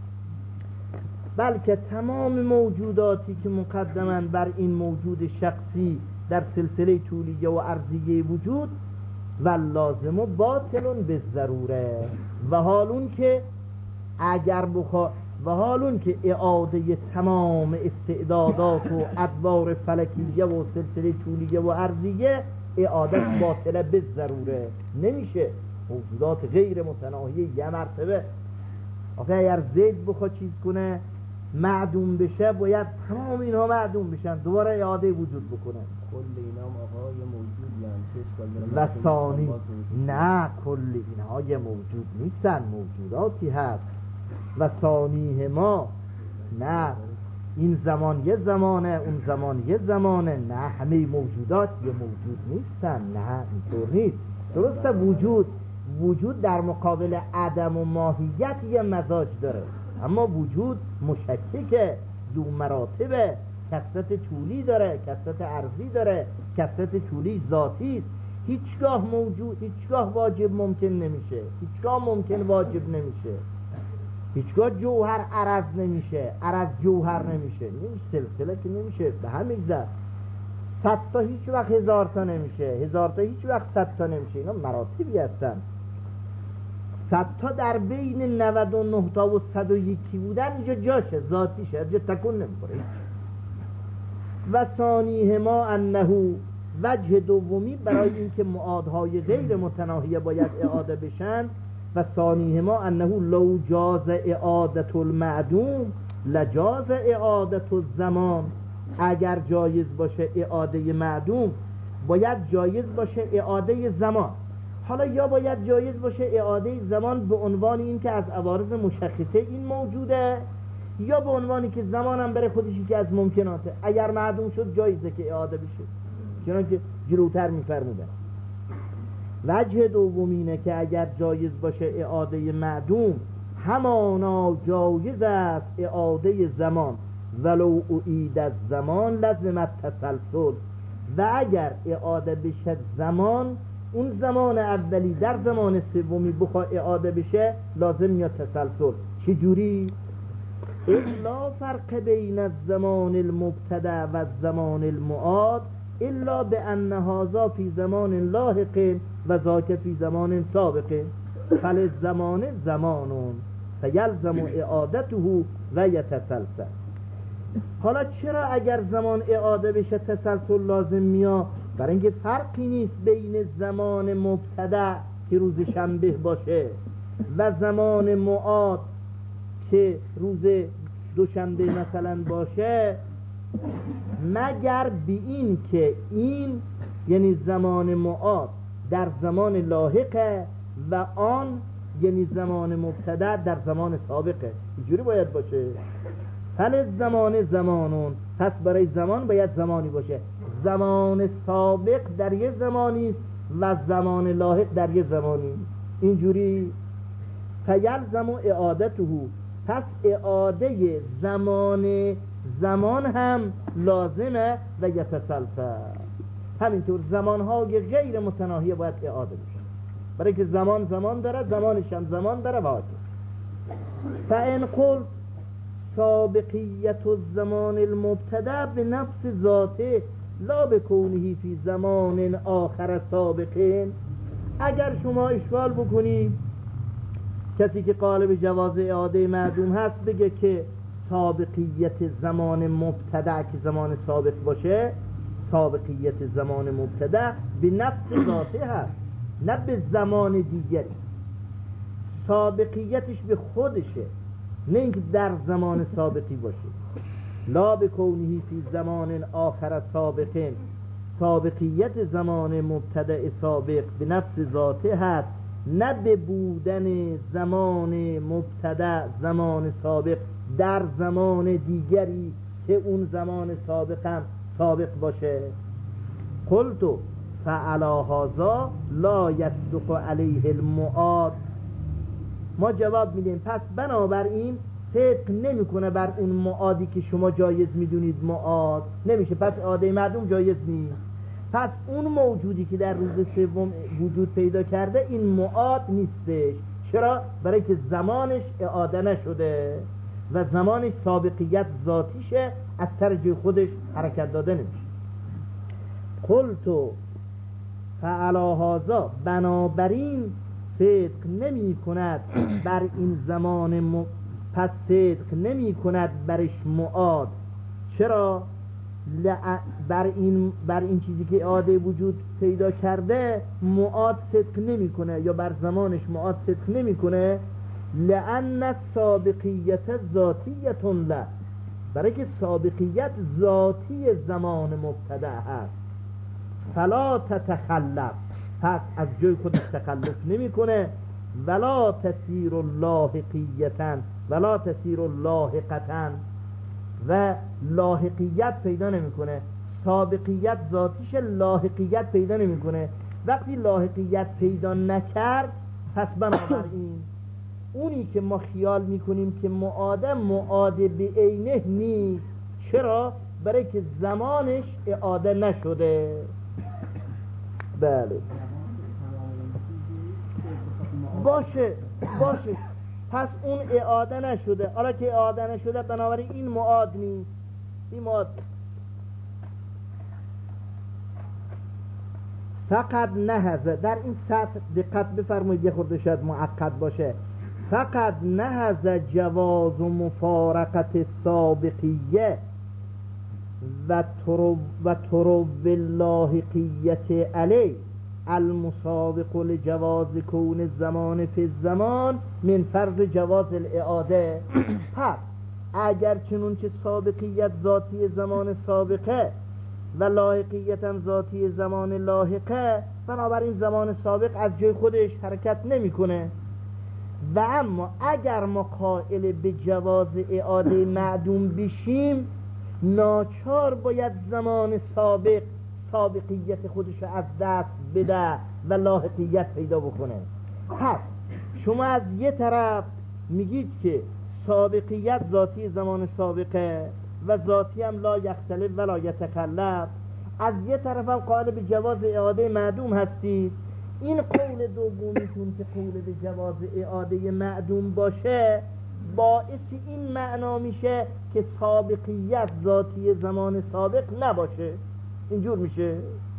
بلکه تمام موجوداتی که مقدمن بر این موجود شخصی در سلسله طولیه و ارضیه وجود و لازم و باطلون به ضروره، و حالون که اگر بخوا و حالون که اعاده تمام استعدادات و ادوار فلکیه و سلسله طولیه و ارضیه اعاده باطله به ضروره نمیشه. موجودات غیر متناهی یه مرتبه آخه اگر زید بخوا چیز کنه معدوم بشه، باید تمام اینها معدوم بشن، دوباره اعاده وجود بکنه. کل اینا آقای موجودی هم و ثانی نه، کل اینها یه موجود نیستن، موجوداتی هست. و ثانیه ما نه، این زمان یه زمانه، اون زمان یه زمانه، نه همه موجودات یه موجود نیستن، نه اینطور نیست. درسته وجود وجود در مقابل عدم و ماهیت یه مزاج داره، اما وجود مشککه، دو مراتبه، کثرت طولی داره، کثرت عرضی داره، کثرت طولی ذاتی است. هیچگاه موجود هیچگاه واجب ممکن نمیشه، هیچگاه ممکن واجب نمیشه، هیچگاه جوهر عرض نمیشه، عرض جوهر نمیشه، این سلسله که نمیشه. به همین زد صد تا هیچ وقت هزار تا نمیشه، هزار تا هیچ وقت صد تا نمیشه. اینا مراتبی هستن. صد تا در بین نود و نه تا و صد و یکی بودن اینجا جاشه، ذاتیشه، اینجا تکون نمیخوره. و ثانیه ما انه، وجه دومی برای اینکه معادهای غیر متناهیه باید اعاده بشن، و ثانیه ما انه لو جاز اعادت المعدوم لجاز اعادت الزمان. اگر جایز باشه اعاده معدوم، باید جایز باشه اعاده زمان. حالا یا باید جایز باشه اعاده زمان به عنوان این که از عوارض مشخصه این موجوده، یا به عنوانی که زمان هم بره خودشی که از ممکناته. اگر معدوم شد جایزه که اعاده بشه، چنانکه جلوتر میفرمودن. وجه دومینه که اگر جایز باشه اعاده معدوم، همانا جایز است اعاده زمان، ولو اعید از زمان لازمت تسلسل. و اگر اعاده بشه زمان، اون زمان اولی در زمان سومی بخواه اعاده بشه لازم یا تسلسل. چه جوری؟ الا فرق بین الزمان المبتدع و الزمان المعاد الا بأن هذا فی زمان لاحق و ذاک فی زمان سابق، فللزمان زمان فیلزم اعادته و یتسلسل. حالا چرا اگر زمان اعاده بشه تسلسل لازم میاد؟ برای اینکه فرقی نیست بین زمان مبتدع که روز شنبه باشه و زمان معاد که روز دوشنبه مثلا باشه، مگر به این که این یعنی زمان معاد در زمان لاحقه و آن یعنی زمان مبتدع در زمان سابقه. اینجوری باید باشه. فل زمان زمانون، پس برای زمان باید زمانی باشه. زمان سابق در یه زمانی و زمان لاحق در یه زمانی. اینجوری فیلزم اعادته، پس اعاده زمان زمان هم لازمه و یتسلسل. همینطور زمانهای غیر متناهیه باید اعاده بشه، برای که زمان زمان داره، زمانش هم زمان داره. واجب فان قل سابقیت الزمان المبتدع به نفس ذاته لا به کونه فی زمان آخر سابقین. اگر شما اشکال بکنید کسی که قائل به جواز اعاده معدوم هست بگه که سابقیت زمان مبتدع که زمان سابق باشه، سابقیت زمان مبتدع به نفس ذاته هست نه به زمان دیگری، سابقیتش به خودشه نه اینکه در زمان سابقی باشه. لا بکونه فی زمان آخر سابقین، سابقیت زمان مبتدع سابق به نفس ذاته هست نه به بودن زمان مبتدع زمان سابق در زمان دیگری که اون زمان سابق هم سابق باشه. قلتو فعلا هذا لا یصدق علیه المعاد. ما جواب میدیم پس بنابراین صدق نمیکنه بر اون معادی که شما جایز میدونید معاد نمیشه، پس اعاده معدوم جایز نیست. پس اون موجودی که در روز سوم وجود پیدا کرده این معاد نیستش. چرا؟ برای که زمانش اعاده نشده و زمانش سابقیت ذاتیشه، از سر جای خودش حرکت داده نمیشه. قلتو فعلا هذا، بنابراین صدق نمی کند بر این زمان م... پس صدق نمی کند برش معاد. چرا؟ لع... بر این بر این چیزی که اعاده وجود پیدا کرده معاد صدق نمی کنه یا بر زمانش معاد صدق نمی کنه. لأن سابقیت ذاتیت له، برای که سابقیت ذاتی زمان مبتدع هست. فلا تتخلف، پس از جای خودش تخلف نمی کنه. ولا تسیر لاحقیتا، ولا تسیر لاحقتا، و لاحقیت پیدا نمی کنه. سابقیت ذاتیش لاحقیت پیدا نمی کنه. وقتی لاحقیت پیدا نکرد پس بنابراین اونی که ما خیال میکنیم که معاده معاده به عینه نیست. چرا؟ برای که زمانش اعاده نشده. بله باشه باشه پس اون اعاده نشده. حالا که اعاده نشده بنابراین این معاد نیست. این معاد فقط نهزه. در این سطح دقت بفرمایید، یه خورده شاید معقد باشه. فقط نهزه جواز و مفارقت سابقیه و ترو و ترو اللاحقیت علی المسابق لجواز کون الزمان فی الزمان من فرض جواز الاعاده. پس اگر چنون که سابقیت ذاتی زمان سابقه و لاحقیت هم ذاتی زمان لاحقه، بنابراین زمان سابق از جای خودش حرکت نمیکنه. و اما اگر ما قائل به جواز اعاده معدوم بشیم ناچار باید زمان سابق سابقیت خودش از دست بده و لاحقیت پیدا بکنه. پس شما از یه طرف میگید که سابقیت ذاتی زمان سابقه و ذاتی هم لا یختلف و لا یتخلف، از یه طرف هم قائل به جواز اعاده معدوم هستید. این قول دومیتون که قول به جواز اعاده معدوم باشه باعث این معنا میشه که سابقیت ذاتی زمان سابق نباشه. اینجور میشه.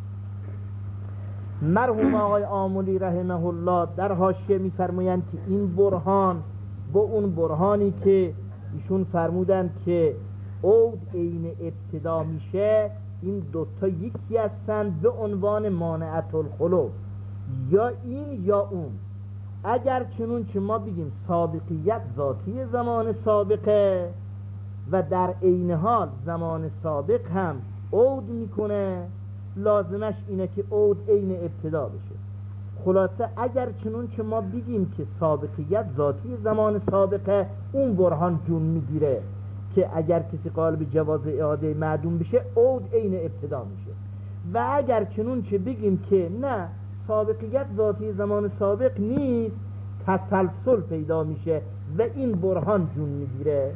مرحوم آقای آملی رحمه الله در حاشیه میفرمایند که این برهان با اون برهانی که ایشون فرمودند که عود عین ابتدا میشه، این دوتا یکی هستن به عنوان مانعت الخلو، یا این یا اون. اگر چنون که ما بگیم سابقیت ذاتی زمان سابقه و در عین حال زمان سابق هم عود میکنه، لازمش اینه که عود عین ابتدا بشه. خلاصه اگر چنون که ما بگیم که سابقیت ذاتی زمان سابقه، اون برهان جون میگیره که اگر کسی قائل به جواز اعاده معدوم بشه عود عین ابتدا میشه. و اگر چنون که بگیم که نه سابقیت ذاتی زمان سابق نیست، تسلسل پیدا میشه و این برهان جون میگیره.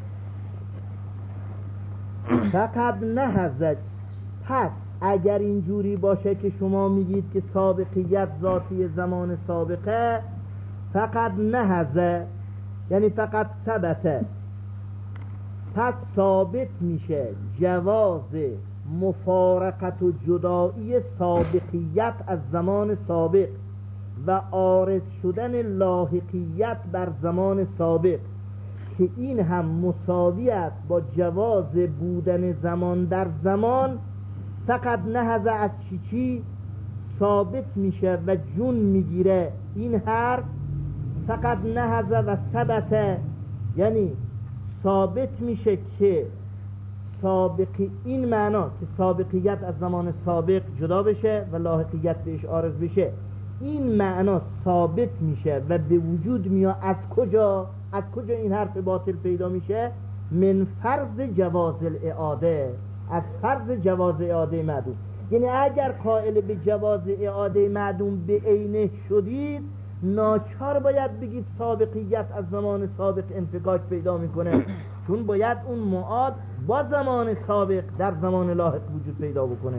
فقط نهزد. پس اگر اینجوری باشه که شما میگید که سابقیت ذاتی زمان سابقه، فقط نهزه یعنی فقط ثبته پس ثابت میشه جواز مفارقت و جدایی سابقیت از زمان سابق و عارض شدن لاحقیت بر زمان سابق، که این هم مساوی است با جواز بودن زمان در زمان. فقط نهض از چی چی ثابت میشه و جون میگیره این حرف، فقط نهض و ثبت، یعنی ثابت میشه که سابقی، این معنا که سابقیت از زمان سابق جدا بشه و لاحقیت بهش عارض بشه، این معنا ثابت میشه و به وجود میاد. از کجا؟ از کجا این حرف باطل پیدا میشه؟ من فرض جواز الاعاده، از فرض جواز اعاده معدوم. یعنی اگر قائل به جواز اعاده معدوم به عینه شدید، ناچار باید بگید سابقیت از زمان سابق انفکاک پیدا میکنه، چون باید اون معاد با زمان سابق در زمان لاحق وجود پیدا بکنه.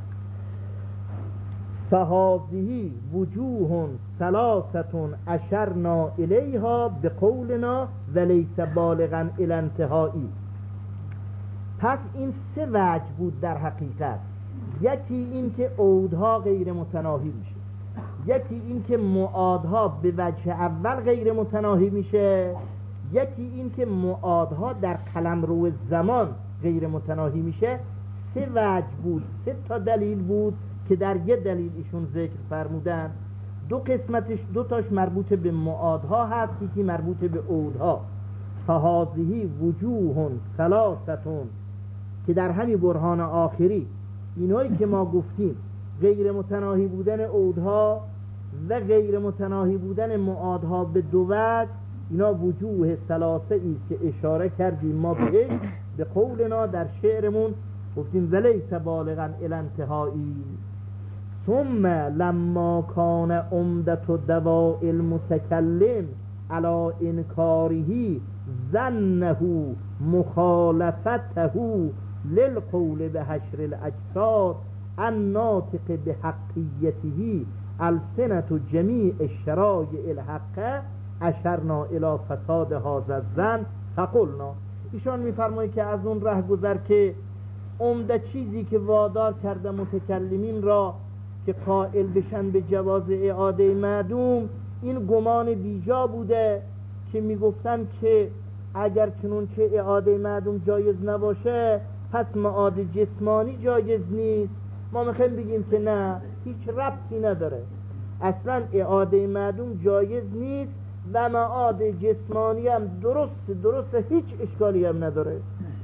فهذه وجوه ثلاثه اشرنا الیها بقولنا ولیس بالغا الی انتهایی. پس این سه وجه بود در حقیقت. یکی این که عودها غیر متناهی میشه، یکی این که معادها به وجه اول غیر متناهی میشه، یکی این که معادها در قلمرو زمان غیر متناهی میشه. سه وجه بود، سه تا دلیل بود که در یه دلیل ایشون ذکر فرمودن. دو قسمتش، دو تاش مربوط به معادها هست، یکی مربوط به عودها. فهذه وجوه ثلاثه، که در همین برهان آخری اینایی که ما گفتیم غیر متناهی بودن عودها و غیر متناهی بودن معادها به دو وجه، اینا وجوه ثلاثه ای که اشاره کردیم ما بهش به قولنا در شعرمون، گفتیم ولیس بالغا الی انتهایی. ثم لما کان عمدة دواء المتکلم علی انکاره ظنه مخالفته للقول به حشر الاجساد الناطق بحقیته السنة جمیع الشرایع الحقه اشرنا الی فساد هذا الظن فقلنا. ایشان میفرماید که از اون ره گذر که عمده چیزی که وادار کرده متکلمین را که قائل بشن به جواز اعاده معدوم، این گمان بیجا بوده که میگفتن که اگر چنون که اعاده معدوم جایز نباشه پس معاد جسمانی جایز نیست. ما میخوایم بگیم که نه، هیچ ربطی نداره، اصلا اعاده معدوم جایز نیست و معاد جسمانی هم درست درست هیچ اشکالی هم نداره.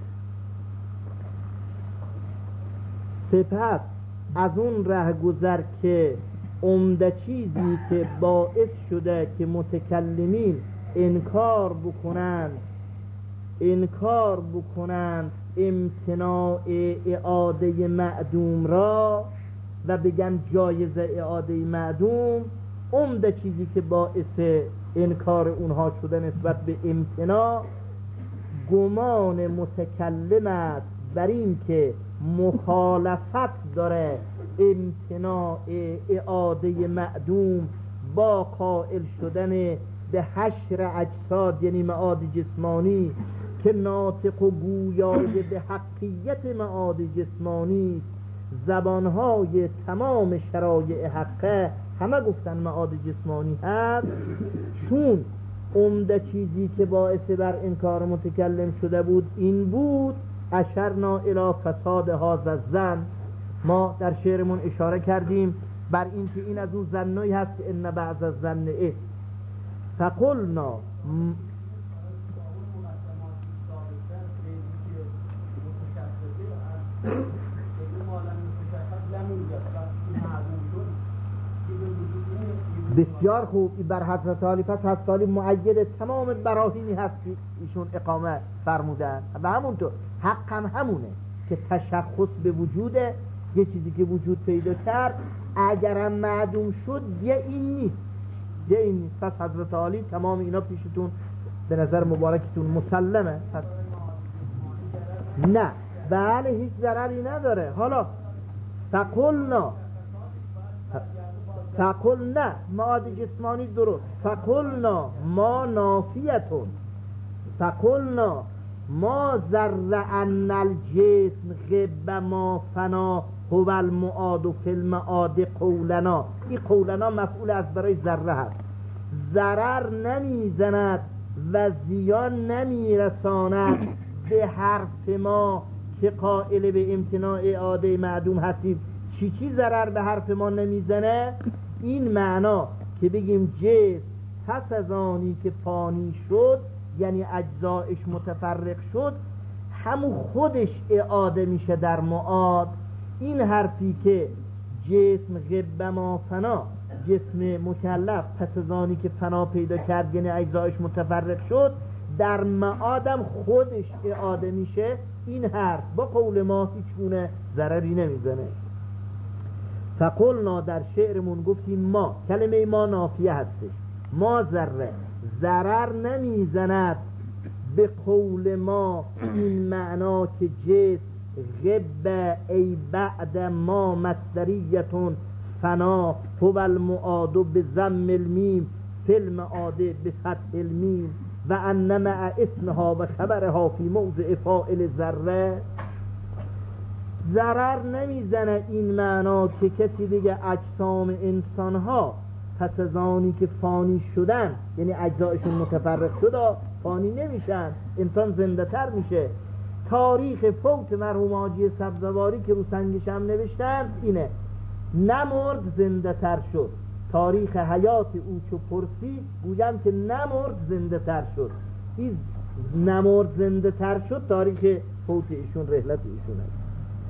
سپس از اون ره گذر که عمده چیزی که باعث شده که متکلمین انکار بکنند انکار بکنند امتناع اعاده معدوم را و بگن جایز اعاده معدوم، عمده چیزی که باعث انکار اونها شده نسبت به امتناع گمان متکلم است بر این که مخالفت داره امتناع اعاده معدوم با قائل شدن به حشر اجساد، یعنی معاد جسمانی که ناطق و گویای به حقیت معاد جسمانی. زبانهای تمام شرایع حقه همه گفتن معاد جسمانی هست، چون عمده چیزی که باعث بر انکار متکلم شده بود این بود اشرنا الی فساد هذا الظن. ما در شعرمون اشاره کردیم بر این که این از اون ظنایی هست که ان بعض الظن اثم. فقلنا بسیار خوب. بر حضرت علی پس حضرت علی مؤید تمام براهینی هست که ایشون اقامه فرمودن و همونطور حق هم همونه که تشخص به وجوده یه چیزی که وجود پیدا کرد اگرم معدوم شد یه این نیست یه این نیست. پس حضرت علی تمام اینا پیشتون به نظر مبارکتون مسلمه. پس نه، بله هیچ ضرری نداره. حالا فقلنا فقلنا معاد جسمانی درست، فقلنا ما نافیتون، فقلنا ما ذره ان الجسم غب ما فنا هو المعاد فی المعاد قولنا. این قولنا مفعول از برای ذره هست. ضرر نمیزند و زیان نمیرساند به حرف ما که قائل به امتناع اعاده معدوم هستیم. چی چی ضرر به حرف ما نمیزنه؟ این معنا که بگیم جسم پس از آنی که فانی شد، یعنی اجزایش متفرق شد، همون خودش اعاده میشه در معاد. این حرفی که جسم غب ما فنا، جسم مکلف پس از آنی که فنا پیدا کرد یعنی اجزایش متفرق شد، در معادم خودش اعاده میشه. این حرف با قول ما هیچ گونه ضرری نمیزنه. فقلنا در شعرمون گفتیم ما، کلمه ما نافیه هستش، ما ذره ضرر نمیزند به قول ما این معنا که جسم غب ای بعد ما مصدریتون فنا هو المعاد به ضم المیم فی المعاد به فتح المیم و انما اسمها و خبرها فی موضع فاعل ذره. ضرر نمیزنه این معنا که کسی دیگه اجسام انسانها پس از آنی که فانی شدن، یعنی اجزایشون متفرق شده، فانی نمیشن، انسان زنده تر میشه. تاریخ فوت مرحوم حاجی سبزواری که رو سنگش هم نوشتن اینه، نمرد زنده تر شد. تاریخ حیات او چو پرسی گویم که نمرد زنده تر شد. این نمرد زنده تر شد تاریخ فوت ایشون، رحلت ایشون است.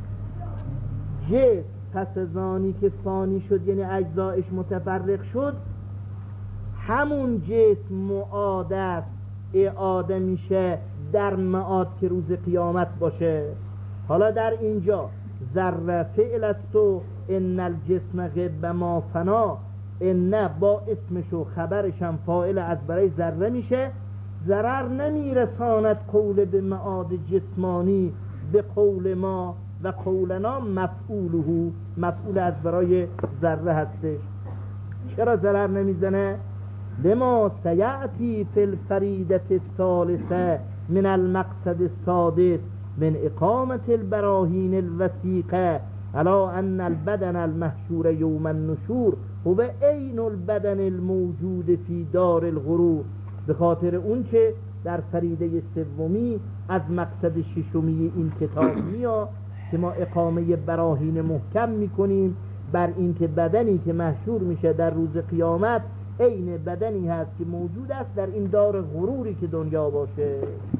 جسم پس از آنی که فانی شد یعنی اجزایش متفرق شد، همون جسم معاد است، اعاده میشه در معاد که روز قیامت باشه. حالا در اینجا ذره فعل است و ان الجسم غب ما فنا، ان با اسمش و خبرش هم فاعل از برای ذره میشه. ضرر نمیرساند قول به معاد جسمانی به قول ما و قولنا مفعوله، مفعول از برای ذره هستش. چرا ضرر نمیزنه؟ لما سیعتی فی الفریدة الثالثه من المقصد السادس من اقامت البراهین الوثیقه علی ان البدن المحشور یوم النشور هو عین البدن الموجود فی دار الغرور. به خاطر اون که در فریده سومی از مقصد ششمی این کتاب میاد که ما اقامه براهین محکم میکنیم بر این که بدنی که محشور میشه در روز قیامت عین بدنی هست که موجود است در این دار غروری که دنیا باشه.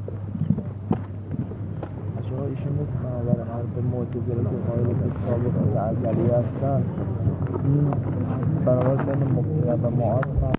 شما ایشون میتونن برای حرف معتزله که قائل به ثابت ازلی هستن، این برابر بین مبتدا و معاد